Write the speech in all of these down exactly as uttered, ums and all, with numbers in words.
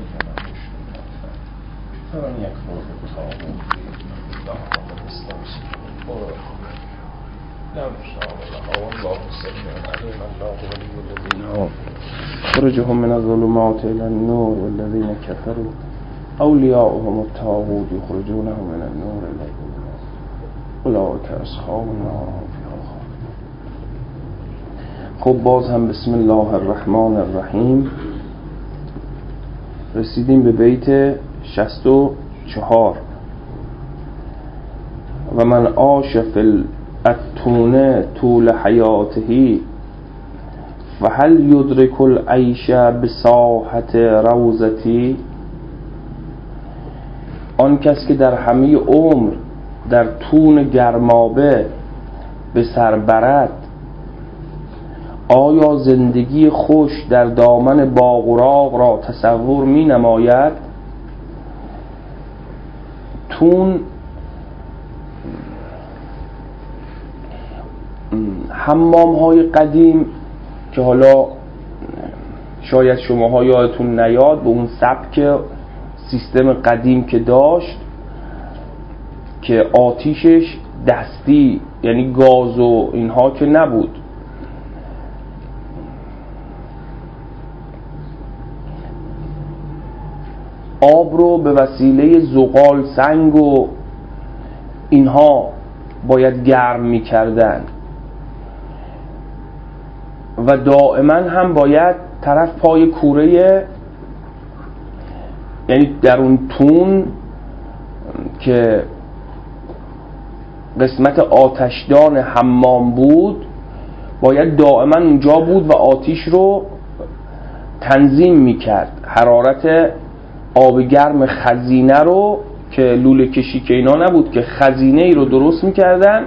فمن يكفر بالطاغوت ويؤمن بالله لا مشاء الله والله سميع عليم. الله ولي الذين آمنوا يخرجهم من الظلمات إلى النور والذين كفروا أولياؤهم الطاغوت يخرجونهم من النور إلى الظلمات أولئك أصحاب النار هم فيها خالدون. خب باز هم بسم الله الرحمن الرحیم رسیدیم به بیت شصت و چهار. و من عاش فی الاتون طول حیاته و هل یدرک العیش بساحت روضتی. آن کس که در همه عمر در تون گرمابه به سر برد، آیا زندگی خوش در دامن باغ و راغ را تصور می نماید؟ تون حمام های قدیم که حالا شاید شماها یادتون نیاد، به اون سبک سیستم قدیم که داشت که آتیشش دستی، یعنی گاز و اینها که نبود، آب رو به وسیله زغال سنگ و اینها باید گرم می کردن و دائما هم باید طرف پای کوره، یعنی در اون تون که قسمت آتشدان حمام بود باید دائما اونجا بود و آتیش رو تنظیم می کرد. حرارت آب گرم خزینه رو که لوله کشی که اینا نبود، که خزینه ای رو درست می کردن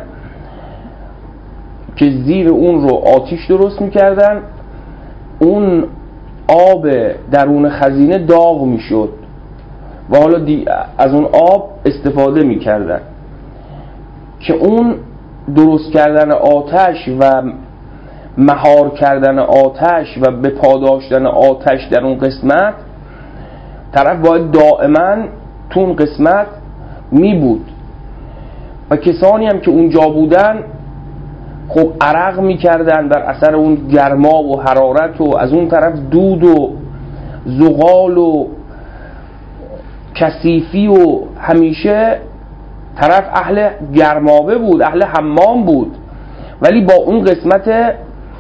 که زیر اون رو آتیش درست می کردن، اون آب درون خزینه داغ می شد و حالا از اون آب استفاده می کردن که اون درست کردن آتش و مهار کردن آتش و به پاداشتن آتش در اون قسمت طرف باید دائما تو اون قسمت می بود و کسانی هم که اونجا بودن خب عرق می کردن در اثر اون گرما و حرارت و از اون طرف دود و زغال و کثیفی و همیشه طرف اهل گرمابه بود، اهل حمام بود، ولی با اون قسمت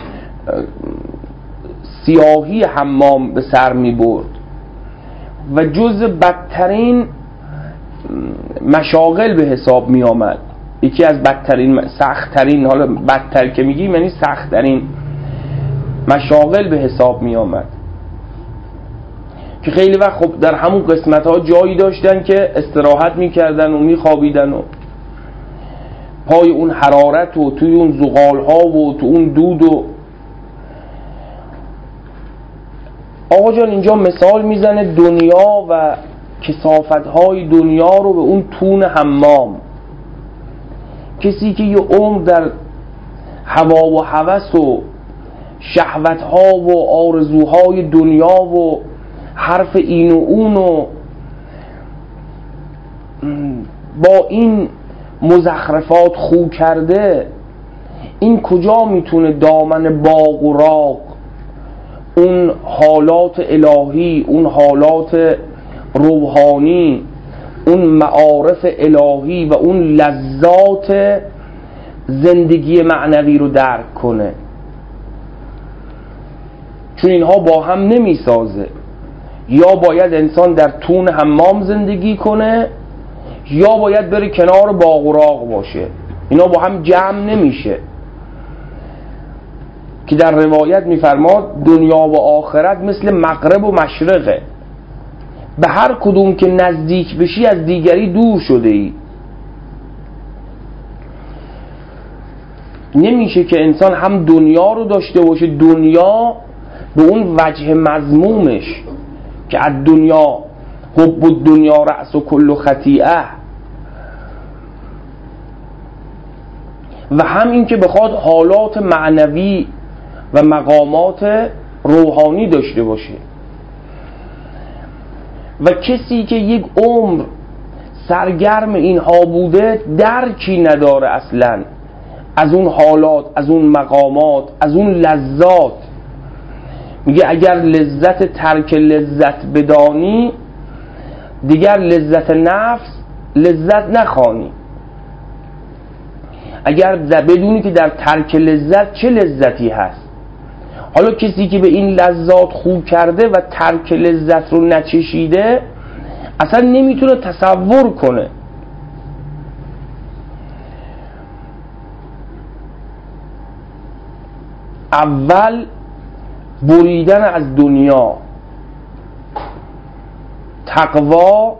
سیاهی حمام به سر می برد و جز بدترین مشاغل به حساب می آمد. یکی از بدترین سختترین، حالا بدتر که میگیم یعنی سختترین مشاغل به حساب می آمد که خیلی وقت خب در همون قسمت ها جایی داشتن که استراحت می کردن و می خوابیدن و پای اون حرارت و توی اون زغال ها و تو اون دود. و آقا جان اینجا مثال میزنه دنیا و کثافت های دنیا رو به اون تون حمام. کسی که یه عمر در هوا و هوس و شهوت ها و آرزوهای دنیا و حرف این و اون و با این مزخرفات خو کرده، این کجا میتونه دامن باغ و راغ، اون حالات الهی، اون حالات روحانی، اون معارف الهی و اون لذات زندگی معنوی رو درک کنه؟ چون اینها با هم نمی سازه. یا باید انسان در تون حمام زندگی کنه یا باید بره کنار باغ و راغ باشه. اینا با هم جمع نمیشه. که در روایت میفرماد دنیا و آخرت مثل مغرب و مشرقه، به هر کدوم که نزدیک بشی از دیگری دور شده ای. نمیشه که انسان هم دنیا رو داشته باشه، دنیا به اون وجه مذمومش که از دنیا حب الدنیا رأس و کل خطیئه، و هم این که بخواد حالات معنوی و مقامات روحانی داشته باشه. و کسی که یک عمر سرگرم اینها بوده درکی نداره اصلا از اون حالات، از اون مقامات، از اون لذات. میگه اگر لذت ترک لذت بدانی دیگر لذت نفس لذت نخوانی. اگر بدونی که در ترک لذت چه لذتی هست. حالا کسی که به این لذات خوب کرده و ترک لذت رو نچشیده اصلا نمیتونه تصور کنه. اول بریدن از دنیا، تقوا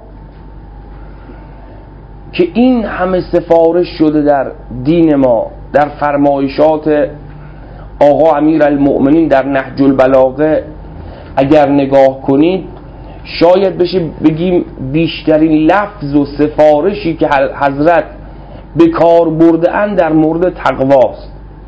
که این همه سفارش شده در دین ما، در فرمایشات آقا امیرالمؤمنین در نهج البلاغه اگر نگاه کنید شاید بشه بگیم بیشترین لفظ و سفارشی که حضرت به کار برده اند در مورد تقواست.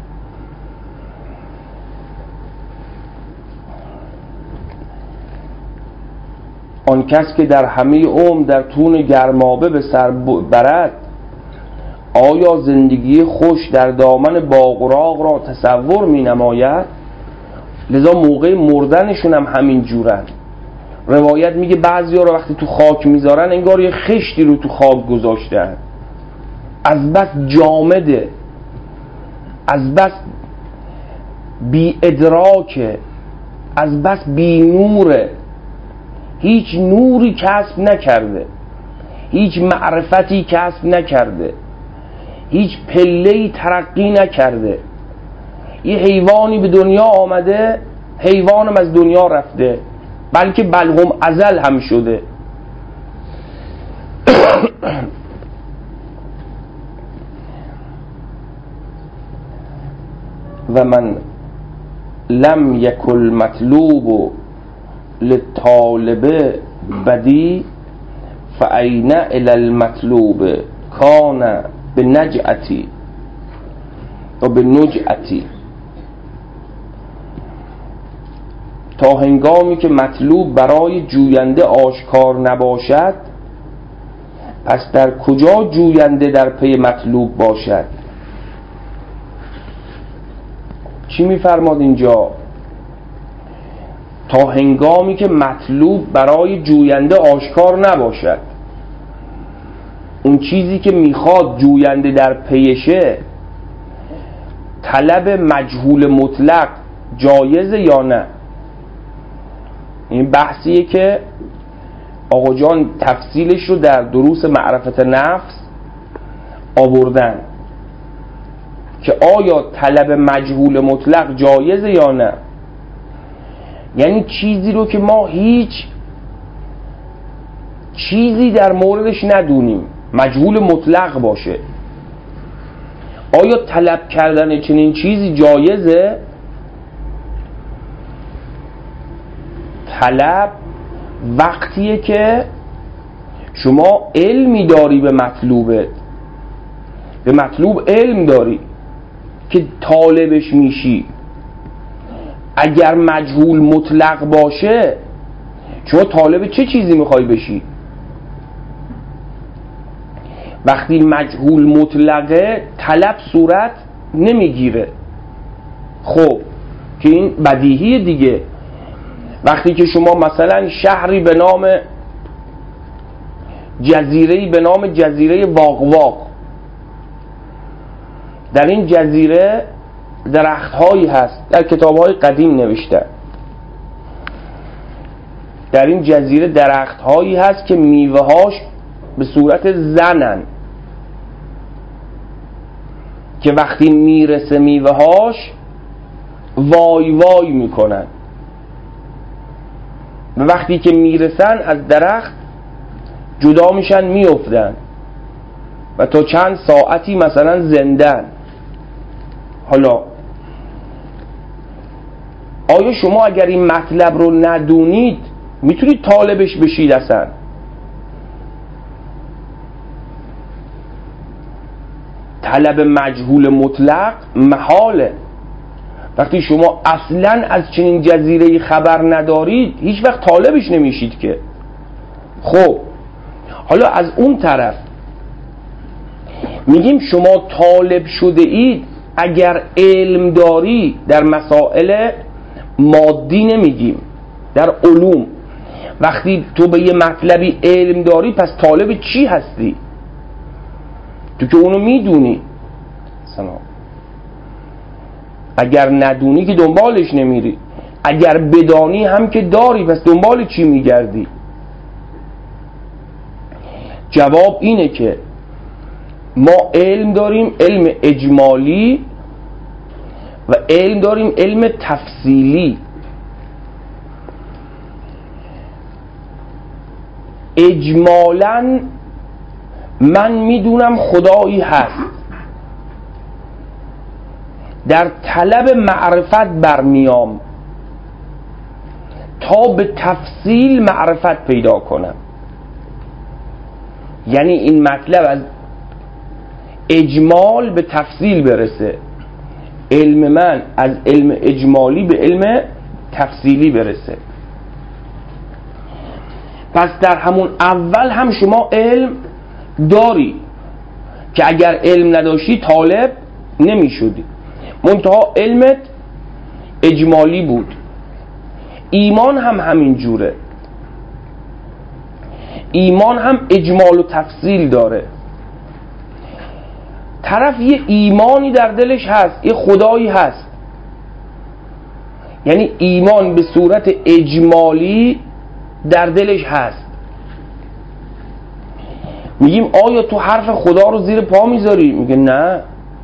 آن کس که در همه عمر در تون گرمابه به سر برد آیا زندگی خوش در دامن باغراق را تصور می نماید؟ لذا موقع مردنشون هم همین جورن. روایت میگه بعضی ها رو وقتی تو خاک میذارن انگار یه خشتی رو تو خاک گذاشتن، از بس جامده، از بس بی ادراکه، از بس بی نوره، هیچ نوری کسب نکرده، هیچ معرفتی کسب نکرده، هیچ پله‌ای ترقی نکرده. یه حیوانی به دنیا آمده، حیوانم از دنیا رفته، بلکه بلهم ازل هم شده. و من لم یکل مطلوب للطالب بدی فأین الی المطلوب کان بنجعتی و بنجعتی. تا هنگامی که مطلوب برای جوینده آشکار نباشد پس در کجا جوینده در پی مطلوب باشد؟ چی میفرماد اینجا؟ تا هنگامی که مطلوب برای جوینده آشکار نباشد. اون چیزی که میخواد جوینده در پیشه طلب مجهول مطلق جایزه یا نه؟ این بحثیه که آقا جان تفصیلش رو در دروس معرفت نفس آوردن که آیا طلب مجهول مطلق جایزه یا نه. یعنی چیزی رو که ما هیچ چیزی در موردش ندونیم، مجهول مطلق باشه، آیا طلب کردن چنین چیزی جایزه؟ طلب وقتیه که شما علمی داری به مطلوبت، به مطلوب علم داری که طالبش میشی. اگر مجهول مطلق باشه شما طالب چه چیزی میخوای بشی؟ وقتی مجهول مطلقه طلب صورت نمیگیره. خب که این بدیهیه دیگه. وقتی که شما مثلا شهری به نام جزیره‌ای به نام جزیره واقواق، در این جزیره درخت‌هایی هست، در کتاب‌های قدیم نوشته، در این جزیره درخت‌هایی هست که میوه‌هاش به صورت زنن که وقتی میرسه میوه‌هاش وای وای میکنن و وقتی که میرسن از درخت جدا میشن میافتن و تا چند ساعتی مثلا زندن. حالا آیا شما اگر این مطلب رو ندونید میتونید طالبش بشید؟ اصلا طلب مجهول مطلق محاله. وقتی شما اصلا از چنین جزیره‌ای خبر ندارید هیچ وقت طالبش نمیشید که. خب حالا از اون طرف میگیم شما طالب شده اید اگر علم داری، در مسائل مادی نمیگیم، در علوم وقتی تو به یه مطلبی علم داری پس طالب چی هستی؟ تو که اونو میدونی. سلام. اگر ندونی که دنبالش نمیری، اگر بدانی هم که داری پس دنبال چی میگردی؟ جواب اینه که ما علم داریم، علم اجمالی، و علم داریم علم تفصیلی. اجمالاً من میدونم خدایی هست، در طلب معرفت برمیام تا به تفصیل معرفت پیدا کنم. یعنی این مطلب از اجمال به تفصیل برسه، علم من از علم اجمالی به علم تفصیلی برسه. پس در همون اول هم شما علم داری که اگر علم نداشتی طالب نمی شدی، منتها علمت اجمالی بود. ایمان هم همین جوره، ایمان هم اجمال و تفصیل داره. طرف یه ایمانی در دلش هست، یه خدایی هست، یعنی ایمان به صورت اجمالی در دلش هست. میگیم آیا تو حرف خدا رو زیر پا میذاری؟ میگه نه،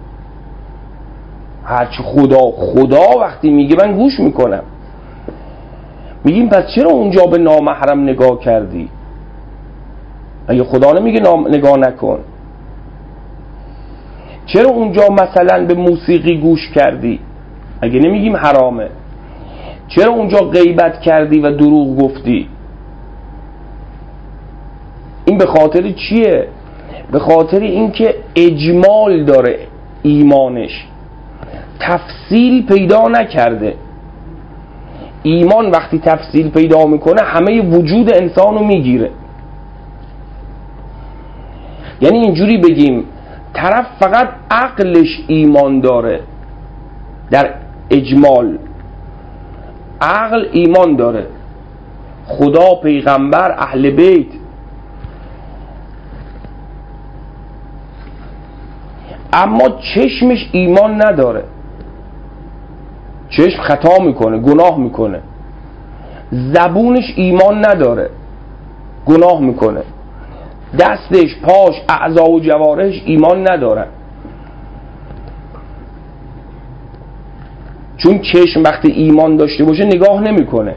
هرچی خدا خدا وقتی میگه من گوش میکنم. میگیم پس چرا اونجا به نامحرم نگاه کردی؟ اگه خدا نمیگه نگاه نکن، چرا اونجا مثلا به موسیقی گوش کردی؟ اگه نمیگیم حرامه. چرا اونجا غیبت کردی و دروغ گفتی؟ این به خاطر چیه؟ به خاطر اینکه اجمال داره ایمانش، تفصیل پیدا نکرده. ایمان وقتی تفصیل پیدا میکنه همه وجود انسانو میگیره. یعنی اینجوری بگیم طرف فقط عقلش ایمان داره، در اجمال عقل ایمان داره، خدا، پیغمبر، اهل بیت، اما چشمش ایمان نداره. چشم خطا میکنه، گناه میکنه. زبونش ایمان نداره، گناه میکنه. دستش، پاش، اعضا و جوارحش ایمان ندارن. چون چشم وقتی ایمان داشته باشه نگاه نمیکنه،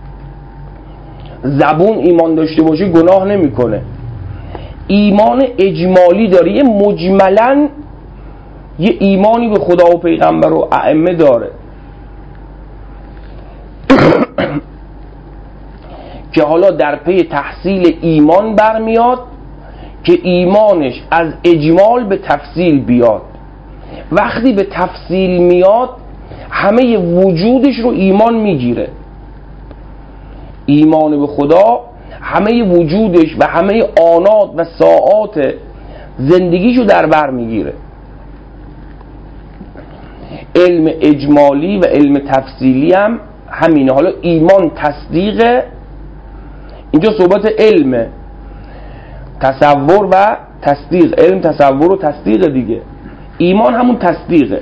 زبون ایمان داشته باشه گناه نمیکنه. ایمان اجمالی داره، یه مجملاً یه ایمانی به خدا و پیغمبر و ائمه داره که حالا در پی تحصیل ایمان برمیاد که ایمانش از اجمال به تفصیل بیاد. وقتی به تفصیل میاد همه وجودش رو ایمان میگیره. ایمان به خدا همه وجودش و همه آنات و ساعات زندگیشو در بر میگیره. علم اجمالی و علم تفصیلی هم همینه. حالا ایمان تصدیقه، اینجا صحبت علمه، تصور و تصدیق. علم تصور و تصدیق دیگه، ایمان همون تصدیقه.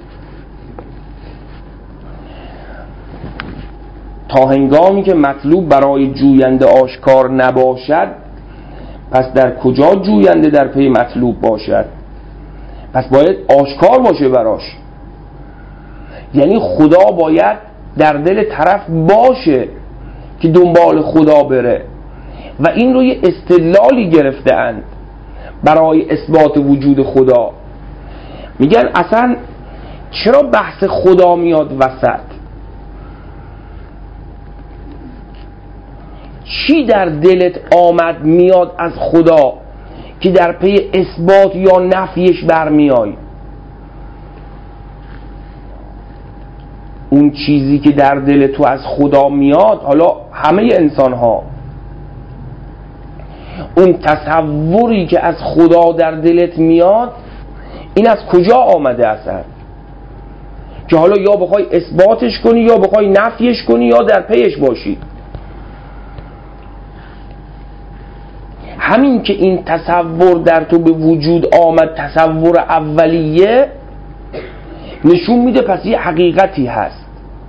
تا هنگامی که مطلوب برای جوینده آشکار نباشد پس در کجا جوینده در پی مطلوب باشد؟ پس باید آشکار باشه براش. یعنی خدا باید در دل طرف باشه که دنبال خدا بره. و این رو یه استدلالی گرفته اند برای اثبات وجود خدا. میگن اصلا چرا بحث خدا میاد وسط؟ چی در دلت آمد میاد از خدا که در پی اثبات یا نفیش برمیای؟ اون چیزی که در دل تو از خدا میاد، حالا همه انسان ها اون تصوری که از خدا در دلت میاد این از کجا آمده اصلا که حالا یا بخوای اثباتش کنی یا بخوای نفیش کنی یا در پیش باشی. همین که این تصور در تو به وجود آمد، تصور اولیه، نشون میده پس یه حقیقتی هست،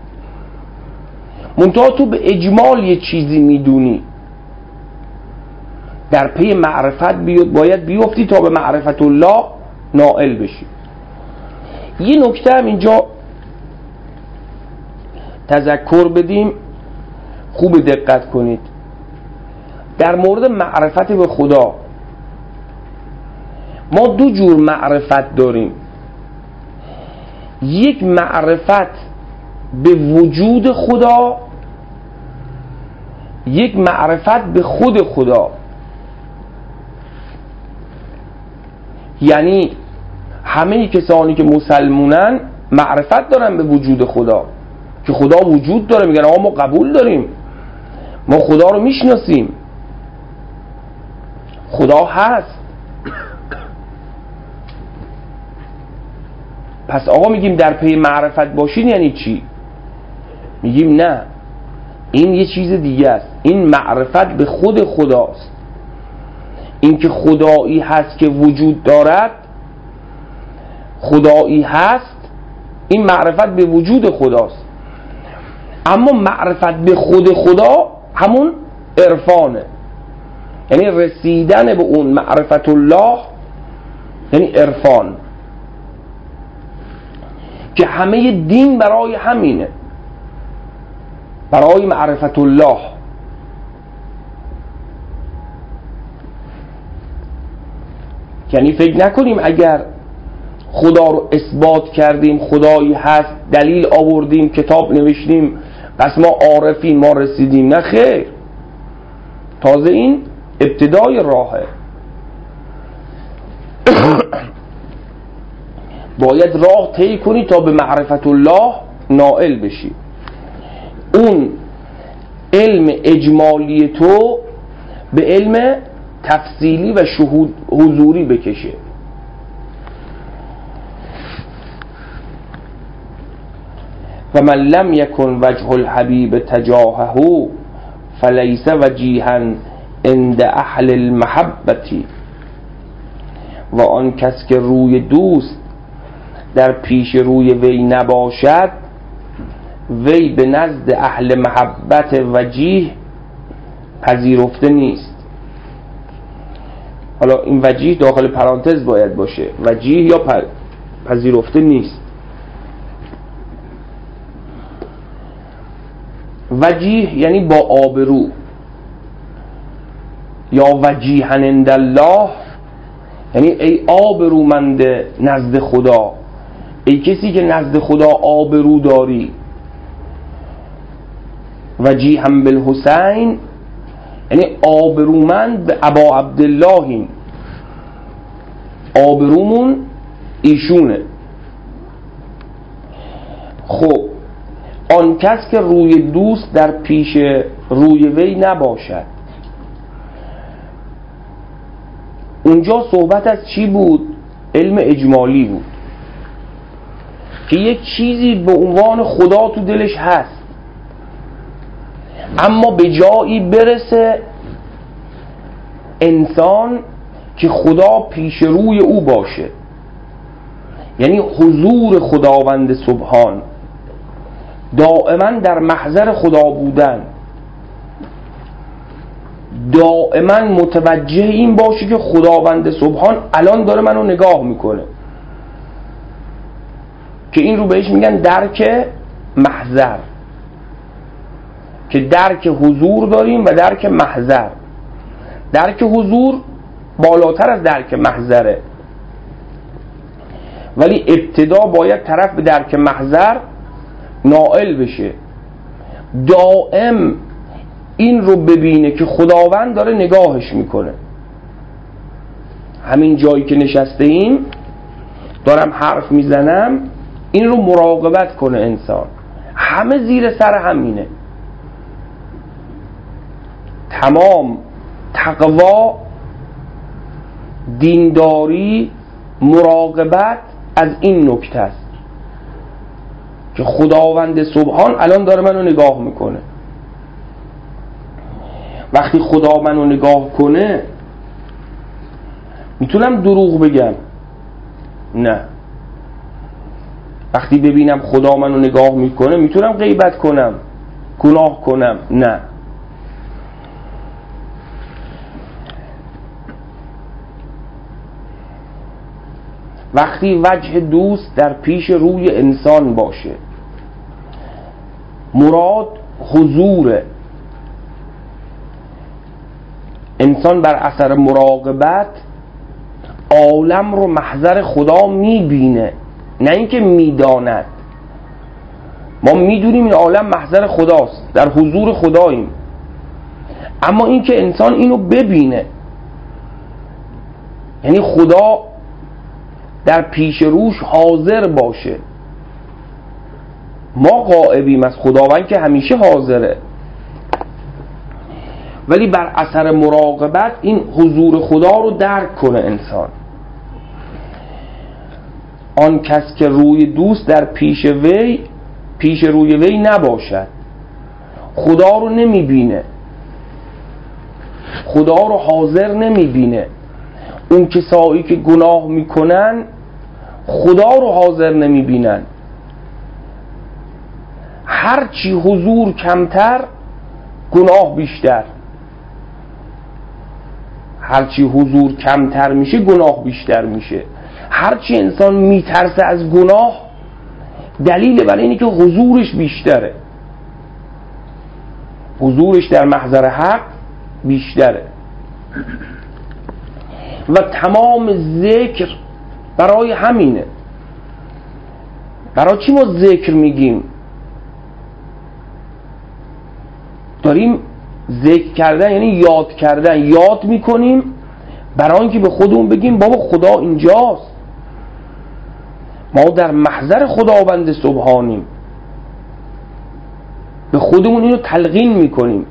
منتها تو به اجمال یه چیزی میدونی، در پی معرفت بیاد باید بیفتی تا به معرفت الله نائل بشی. یه نکته هم اینجا تذکر بدیم، خوب دقت کنید. در مورد معرفت به خدا ما دو جور معرفت داریم. یک معرفت به وجود خدا، یک معرفت به خود خدا. یعنی همه کسانی که مسلمونن معرفت دارن به وجود خدا، که خدا وجود داره، میگن آقا ما قبول داریم، ما خدا رو میشناسیم، خدا هست. پس آقا میگیم در پی معرفت باشین یعنی چی؟ میگیم نه، این یه چیز دیگه است. این معرفت به خود خداست. این که خدایی هست که وجود دارد، خدایی هست، این معرفت به وجود خداست. اما معرفت به خود خدا همون عرفانه، یعنی رسیدن به اون معرفت الله، یعنی عرفان، که همه دین برای همینه، برای معرفت الله. یعنی فکر نکنیم اگر خدا رو اثبات کردیم، خدایی هست، دلیل آوردیم، کتاب نوشتیم، پس ما عارفیم، ما رسیدیم. نه خیر، تازه این ابتدای راهه. باید راه طی کنی تا به معرفت الله نائل بشی. اون علم اجمالی تو به علم تفصیلی و شهود حضوری بکشه. و من لم یکن وجه الحبیب تجاهه فلیس وجیها عند اهل المحبتی. و آن کس که روی دوست در پیش روی وی نباشد، وی به نزد اهل محبت وجیه پذیرفته نیست. حالا این وجیه داخل پرانتز باید باشه، وجیه یا پذیرفته نیست. وجیه یعنی با آبرو، یا وجیها عند الله یعنی ای آبرومند نزد خدا، ای کسی که نزد خدا آبرو داری. وجیها بالحسین یعنی آبرومند به ابا عبدالله، آبرومون ایشونه. خب آن کس که روی دوست در پیش روی وی نباشد، اونجا صحبت از چی بود؟ علم اجمالی بود که یک چیزی به عنوان خدا تو دلش هست، اما به جایی برسه انسان که خدا پیش روی او باشه، یعنی حضور خداوند سبحان، دائما در محضر خدا بودن، دائما متوجه این باشه که خداوند سبحان الان داره منو نگاه میکنه، که این رو بهش میگن درک محضر، که درک حضور داریم و درک محضر. درک حضور بالاتر از درک محضره، ولی ابتدا باید طرف به درک محضر نائل بشه، دائم این رو ببینه که خداوند داره نگاهش میکنه. همین جایی که نشسته ایم دارم حرف میزنم، این رو مراقبت کنه انسان. همه زیر سر همینه. تمام تقوا دینداری، مراقبت از این نکته است که خداوند سبحان الان داره منو نگاه میکنه. وقتی خدا منو نگاه کنه میتونم دروغ بگم؟ نه. وقتی ببینم خدا منو نگاه میکنه میتونم غیبت کنم، گناه کنم؟ نه. وقتی وجه دوست در پیش روی انسان باشه، مراد حضور انسان بر اثر مراقبت عالم رو محضر خدا میبینه، نه اینکه میداند. ما میدونیم این عالم محضر خداست، در حضور خداییم، اما اینکه انسان اینو ببینه، یعنی خدا در پیش روش حاضر باشه. ما غائبیم از خداوند که همیشه حاضره، ولی بر اثر مراقبت این حضور خدا رو درک کنه انسان. آن کس که روی دوست در پیش وی پیش روی وی نباشد خدا رو نمیبینه، خدا رو حاضر نمیبینه. اون کسایی که گناه میکنن خدا رو حاضر نمیبینن. هرچی حضور کمتر گناه بیشتر، هرچی حضور کمتر میشه گناه بیشتر میشه. هرچی انسان میترسه از گناه دلیل برای اینه که حضورش بیشتره، حضورش در محضر حق بیشتره. و تمام ذکر برای همینه. برای چی ما ذکر میگیم؟ داریم ذکر کردن یعنی یاد کردن، یاد میکنیم برای اینکه به خودمون بگیم بابا خدا اینجاست، ما در محضر خداوند سبحانیم. به خودمون اینو تلقین میکنیم،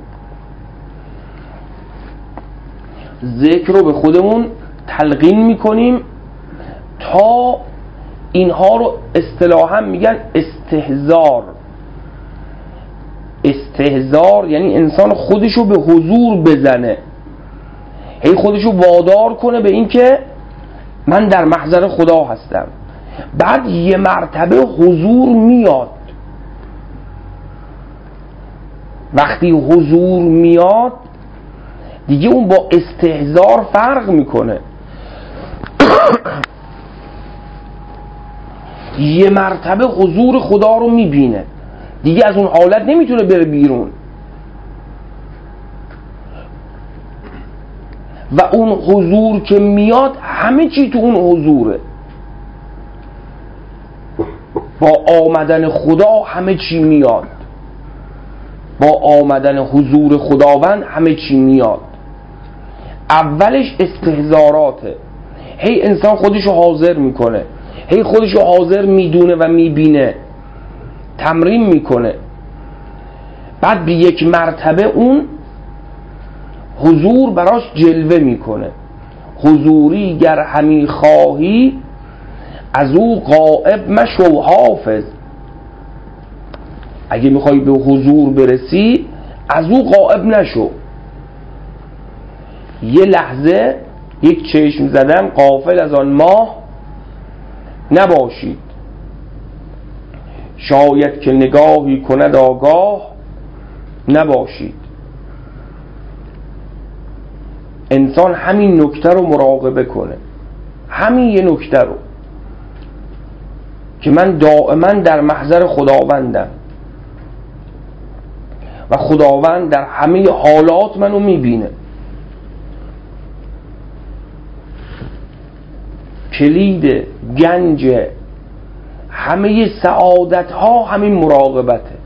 ذکر رو به خودمون تلقین میکنیم تا اینها رو اصطلاحاً میگن استحضار. استحضار یعنی انسان خودشو به حضور بزنه، هی خودشو وادار کنه به این که من در محضر خدا هستم. بعد یه مرتبه حضور میاد. وقتی حضور میاد دیگه اون با استحضار فرق میکنه. یه مرتبه حضور خدا رو میبینه، دیگه از اون حالت نمیتونه بره بیرون. و اون حضور که میاد همه چی تو اون حضوره. با آمدن خدا همه چی میاد، با آمدن حضور خداوند همه چی میاد. اولش استحضاراته، هی انسان خودشو حاضر میکنه، هی خودشو حاضر میدونه و میبینه، تمرین میکنه. بعد به یک مرتبه اون حضور براش جلوه میکنه. حضوری گر همی خواهی از او غائب مشو حافظ. اگه میخوای به حضور برسی از او غائب نشو. یه لحظه یک چشم زدن غافل از آن ماه نباشید، شاید که نگاهی کند آگاه نباشید. انسان همین نکته رو مراقبه کنه، همین یه نکته رو که من دائما در محضر خداوندم و خداوند در همه حالات منو میبینه. کلید گنج همه سعادت ها همین مراقبته.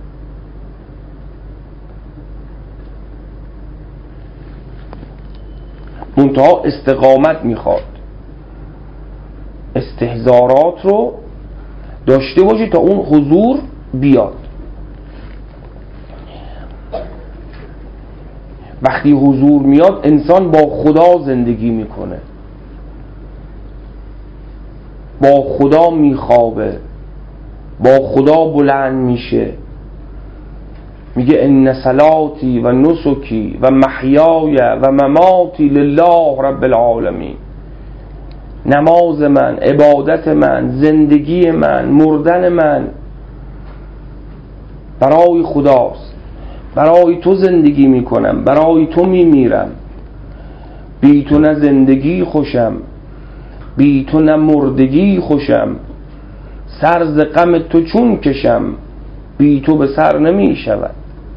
منتها استقامت میخواد، استحضارات رو داشته باشی تا اون حضور بیاد. وقتی حضور میاد انسان با خدا زندگی میکنه. با خدا میخوابه، با خدا بلند میشه، میگه ان صلاتی و نسکی و محیای و مماتی لله رب العالمین. نماز من، عبادت من، زندگی من، مردن من برای خداست. برای تو زندگی میکنم، برای تو میمیرم. بی تو نه زندگی خوشم، بی تو نه مردگی خوشم. سر ز غم تو چون کشم، بی تو به سر نمی شود.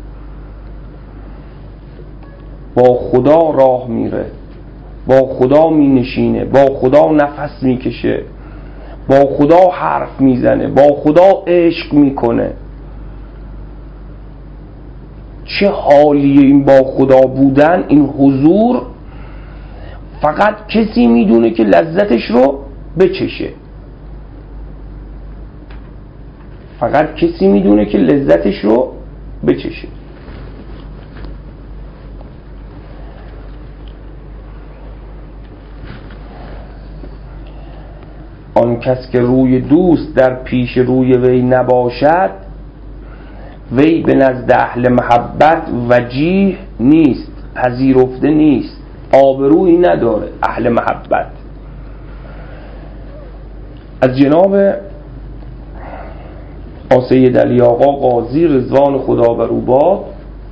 با خدا راه میره، با خدا می نشینه، با خدا نفس میکشه، با خدا حرف میزنه، با خدا عشق میکنه. چه حالیه این با خدا بودن، این حضور. فقط کسی میدونه که لذتش رو بچشه. فقط کسی میدونه که لذتش رو بچشه. آن کس که روی دوست در پیش روی وی نباشد، وی به نزد اهل محبت وجیه نیست، پذیرفته نیست، آبرویی نداره. اهل محبت از جناب سید علی آقا قاضی رضوان خدا بر او باد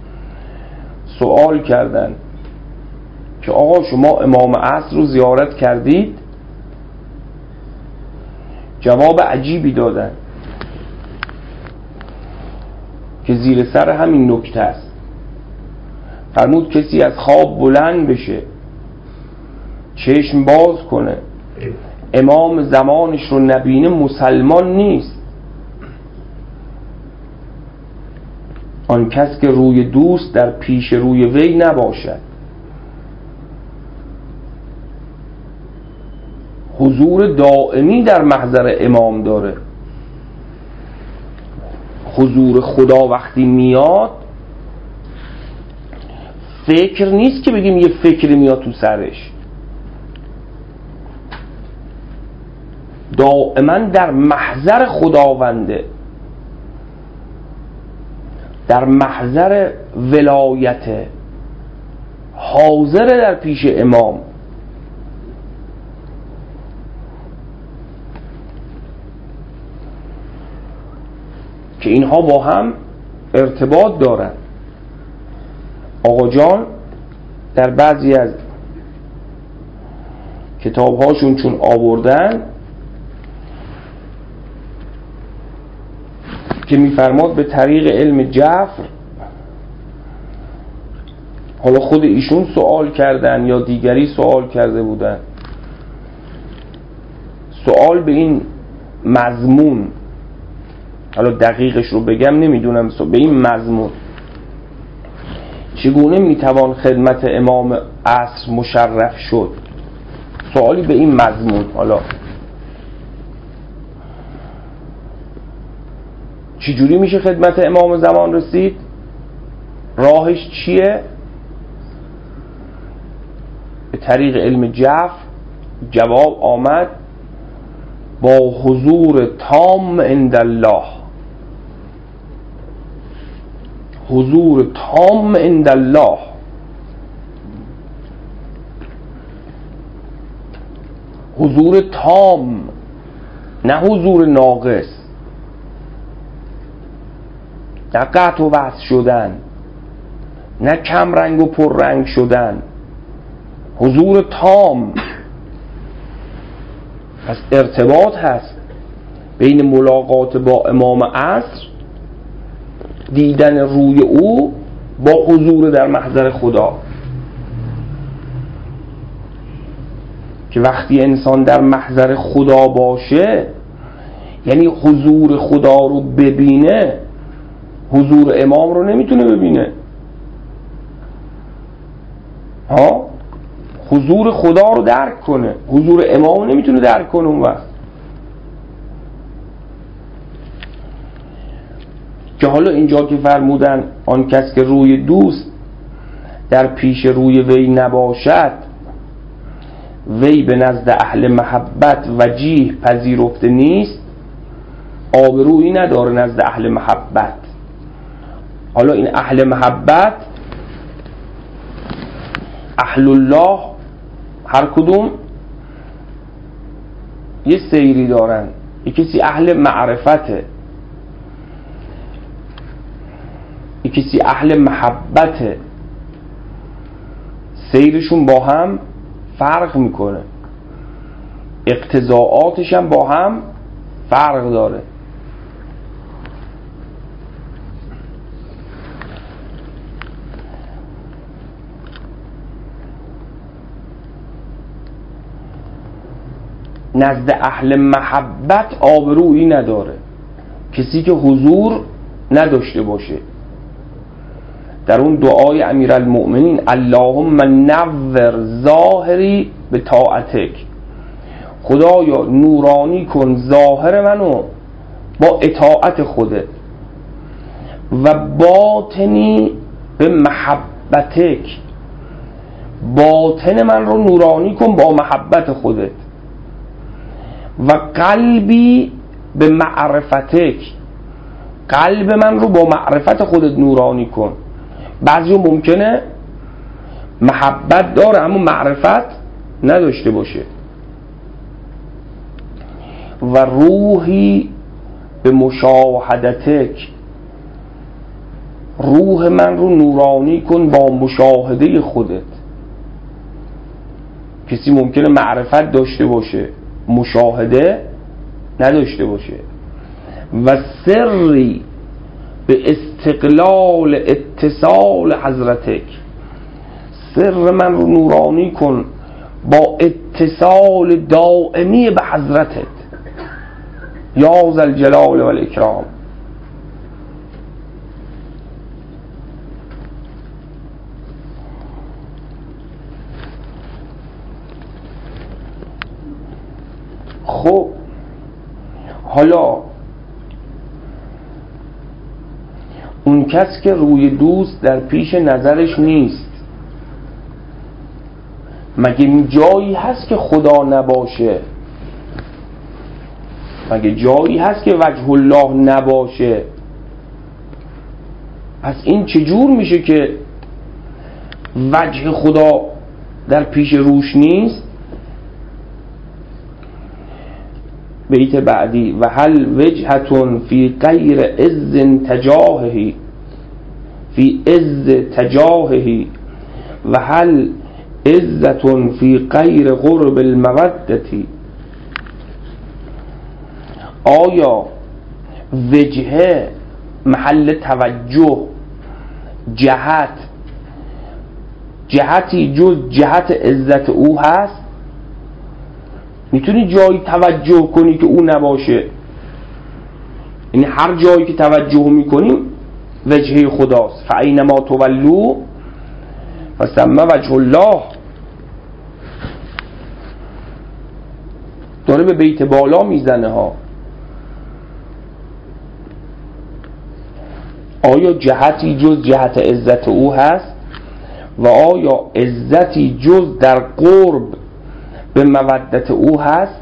سوال کردند که آقا شما امام عصر رو زیارت کردید؟ جواب عجیبی دادن که زیر سر همین نکته است. فرمود کسی از خواب بلند بشه، چشم باز کنه، امام زمانش رو نبینه، مسلمان نیست. آن کس که روی دوست در پیش روی وی نباشد. حضور دائمی در محضر امام داره. حضور خدا وقتی میاد فکر نیست که بگیم یه فکر میاد تو سرش، دائما در محضر خداونده، در محضر ولایت، حاضر در پیش امام. که اینها با هم ارتباط دارن. آقا جان در بعضی از کتابهاشون چون آوردن که میفرماد به طریق علم جفر، حالا خود ایشون سوال کردن یا دیگری سوال کرده بودن، سوال به این مضمون، حالا دقیقش رو بگم نمیدونم، به این مضمون چگونه میتوان خدمت امام عصر مشرف شد، سوالی به این مضمون. حالا چجوری میشه خدمت امام زمان رسید؟ راهش چیه؟ به طریق علم جفر جواب آمد با حضور تام عند الله. حضور تام عند الله. حضور تام، نه حضور ناقص، نه قطع و وصل شدن، نه کم رنگ و پر رنگ شدن. حضور تام. پس ارتباط هست بین ملاقات با امام عصر، دیدن روی او، با حضور در محضر خدا. که وقتی انسان در محضر خدا باشه، یعنی حضور خدا رو ببینه، حضور امام رو نمیتونه ببینه. ها؟ حضور خدا رو درک کنه، حضور امام رو نمیتونه درک کنه. اون وقت که حالا اینجا که فرمودن آن کس که روی دوست در پیش روی وی نباشد، وی به نزد اهل محبت وجیه پذیرفته نیست، آبرویی نداره نزد اهل محبت. حالا این اهل محبت، اهل الله، هر کدوم یه سیری دارن. یه کسی اهل معرفته، یه کسی اهل محبته، سیرشون با هم فرق میکنه، اقتضاعاتش هم با هم فرق داره. نزد اهل محبت آبرویی نداره کسی که حضور نداشته باشه. در اون دعای امیرالمؤمنین اللهم نور ظاهری به طاعتک، خدایا نورانی کن ظاهر منو با اطاعت خودت، و باطنی به محبتک، باطن من رو نورانی کن با محبت خودت، و قلبی به معرفتک، قلب من رو با معرفت خودت نورانی کن. بعضی ممکنه محبت داره اما معرفت نداشته باشه. و روحی به مشاهدتک، روح من رو نورانی کن با مشاهده خودت. کسی ممکنه معرفت داشته باشه مشاهده نداشته باشه. و سری به استقلال اتصال حضرتک، سر من رو نورانی کن با اتصال دائمی به حضرتت یا ذوالجلال والاکرام. خب حالا اون کس که روی دوست در پیش نظرش نیست، مگه جایی هست که خدا نباشه؟ مگه جایی هست که وجه الله نباشه؟ پس این چجور میشه که وجه خدا در پیش روش نیست؟ بیت بعدی و هل وجهتون فی غیر عز تجاههی، فی عز تجاههی، و هل عزتون فی غیر قرب المودتی. آیا وجهه محل توجه، جهت، جهتی جز جهت عزت او هست؟ میتونی جایی توجه کنی که او نباشه؟ یعنی هر جایی که توجه میکنیم وجهه خداست. فاینما تولوا فثم وجه الله. داره به بیت بالا میزنه ها. آیا جهتی جز جهت عزت او هست؟ و آیا عزتی جز در قرب به مودت او هست؟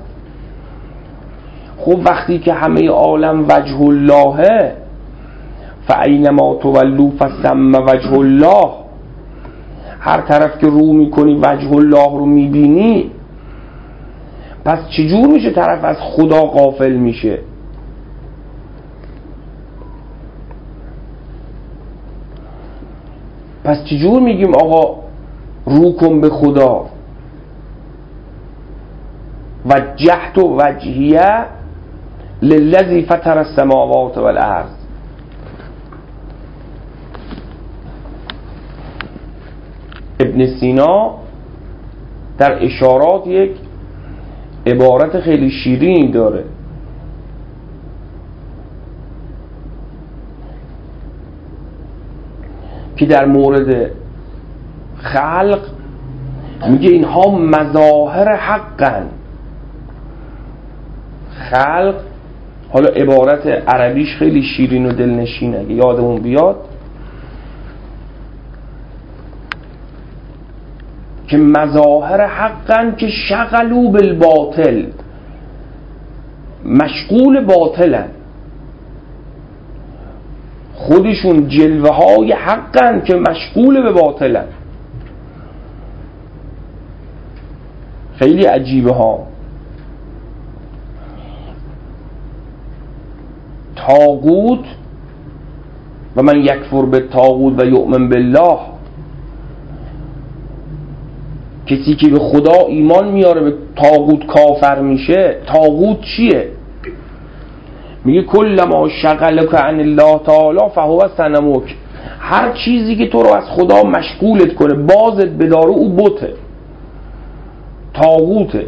خب وقتی که همه عالم وجه الله، فاینما تولوا فثم وجه الله، هر طرف که رو میکنی وجه الله رو میبینی، پس چجور میشه طرف از خدا غافل میشه؟ پس چجور میگیم آقا رو کن به خدا؟ وجهت وجهیه للذی فطر السماوات والارض. ابن سینا در اشارات یک عبارت خیلی شیرین داره که در مورد خلق میگه اینها مظاهر حقن. خلق، حالا عبارت عربیش خیلی شیرین و دلنشینه، اگه یادمون بیاد که مظاهر حقن که شغلوا بالباطل، مشغول باطلن، خودشون جلوه های حقن که مشغول به باطلن. خیلی عجیبه ها. طاغوت و من یکفر به طاغوت و یؤمن بالله، کسی که به خدا ایمان میاره به طاغوت کافر میشه. طاغوت چیه؟ میگه کل ما شغلک عن الله تعالی فهو صنمک، هر چیزی که تو رو از خدا مشغولت کنه، بازت بداره، او بته، طاغوته.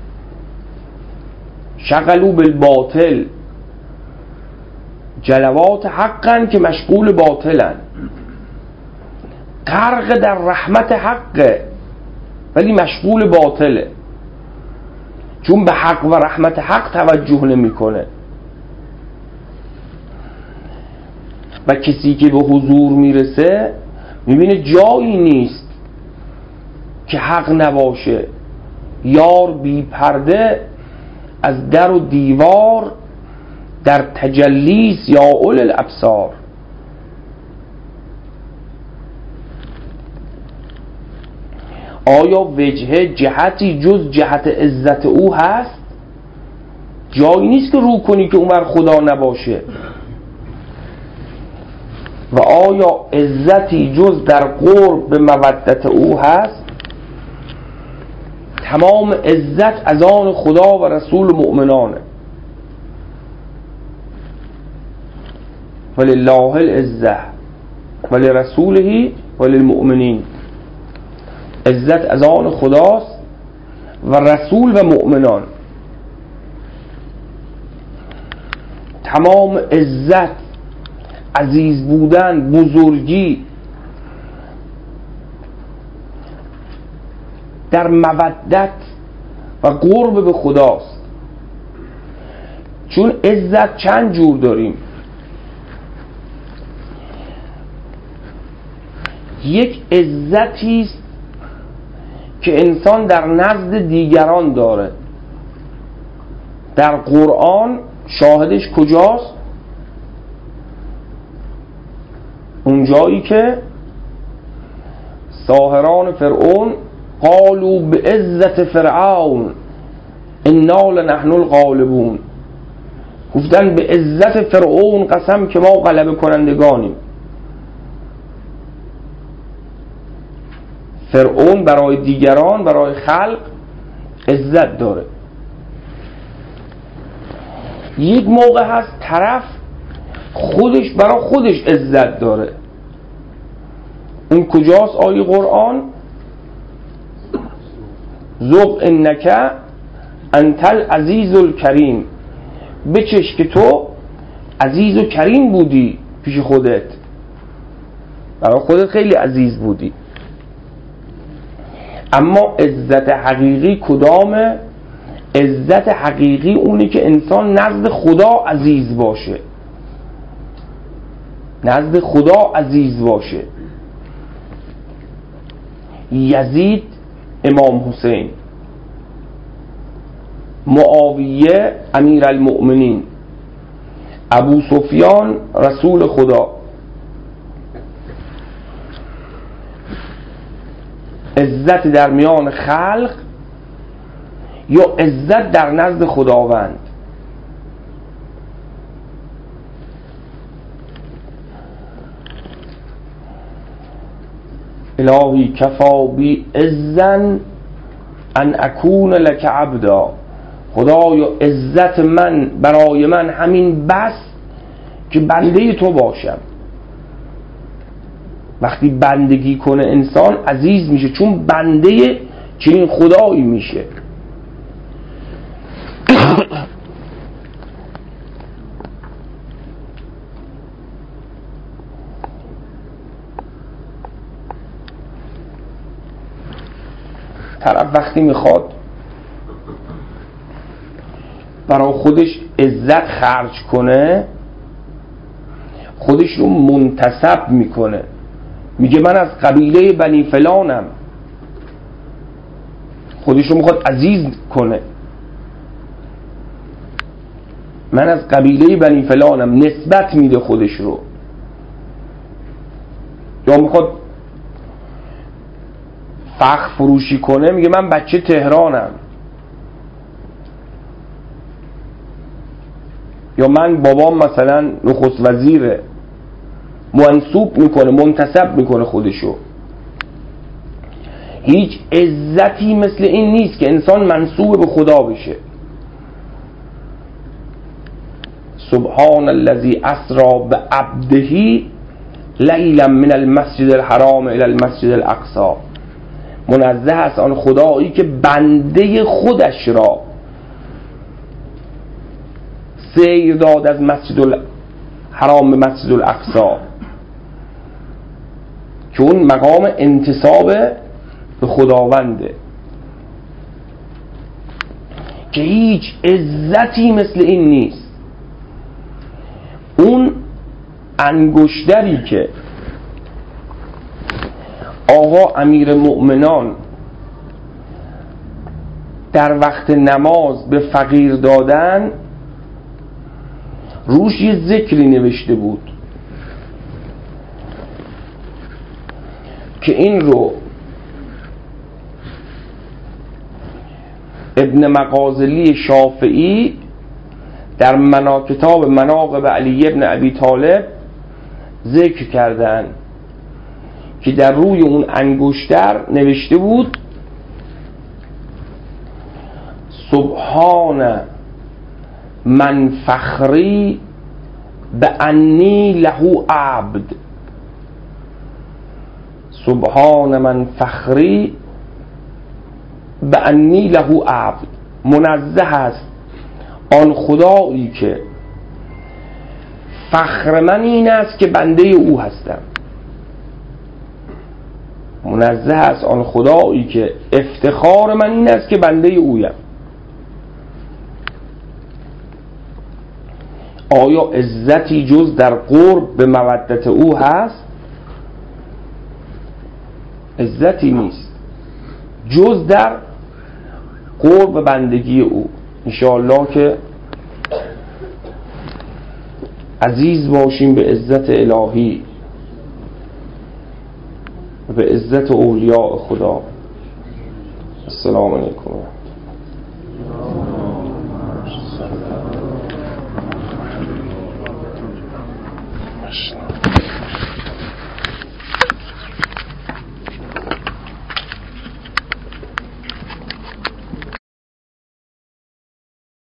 شغلوا بالباطل، جلوات حقن که مشغول باطلن، غرق در رحمت حقه ولی مشغول باطله، چون به حق و رحمت حق توجه نمیکنه. و کسی که به حضور میرسه میبینه جایی نیست که حق نباشه. یار بی پرده از در و دیوار در تجلیس یا اول الابصار. آیا وجهه جهتی جز جهت عزت او هست؟ جایی نیست که رو کنی که اونور خدا نباشه. و آیا عزتی جز در قرب به مودت او هست؟ تمام عزت از آن خدا و رسول و مؤمنانه. ولله العزة ولرسوله وللمؤمنین. عزت از آن خداست و رسول و مؤمنان. تمام عزت، عزیز بودن، بزرگی در مودت و قرب به خداست. چون عزت چند جور داریم. یک عزتی است که انسان در نزد دیگران داره. در قرآن شاهدش کجاست؟ اونجایی که ساحران فرعون قالوا بعزت فرعون انا لنحن الغالبون، گفتن به عزت فرعون قسم که ما غلبه کنندگانیم. فرعون برای دیگران، برای خلق عزت داره. یک موقع هست طرف خودش برای خودش عزت داره. اون کجاست آیه قرآن؟ ذوق انک انت العزیز الکریم، بچش که تو عزیز و کریم بودی پیش خودت، برای خودت خیلی عزیز بودی. اما عزت حقیقی کدامه؟ عزت حقیقی اونی که انسان نزد خدا عزیز باشه، نزد خدا عزیز باشه. یزید امام حسین، معاویه امیر المؤمنین، ابو سفیان رسول خدا. عزت در میان خلق یا عزت در نزد خداوند. الهی کفا بی عزن ان اکون لک عبدا، خدایا عزت من برای من همین بس که بنده تو باشم. وقتی بندگی کنه انسان عزیز میشه، چون بنده چنین خدایی میشه. طرف وقتی میخواد برای خودش عزت خرج کنه، خودش رو منتسب میکنه، میگه من از قبیله بنی فلانم، خودش رو میخواد عزیز کنه. من از قبیله بنی فلانم، نسبت میده خودش رو. یا میخواد فخر فروشی کنه، میگه من بچه تهرانم، یا من بابام مثلا نخست وزیره، منسوب میکنه، منتسب میکنه خودشو. هیچ عزتی مثل این نیست که انسان منسوب به خدا بشه. سبحان الذی اسری بعبده لیلا من المسجد الحرام الى المسجد الاقصی. منزه است آن خدایی که بنده خودش را سیر داد از مسجد الحرام به مسجد الاقصی، که اون مقام انتساب به خداونده، که هیچ عزتی مثل این نیست. اون انگشتری که آقا امیر مؤمنان در وقت نماز به فقیر دادن، روش یه ذکری نوشته بود که این رو ابن مغازلی شافعی در منا کتاب مناقب علی ابن ابی طالب ذکر کردن، که در روی اون انگشتر نوشته بود سبحان من فخری بانی له عبد. سبحان من فخری بانی له عبد. منزه است آن خدایی که فخر من این است که بنده او هستم. منزه است آن خدایی که افتخار من این است که بنده اویم. آیا عزتی جز در قرب به مودت او هست؟ عزتی نیست جز در قرب بندگی او. انشاءالله که عزیز باشیم به عزت الهی، به عزت اولیاء خدا. السلام علیکم.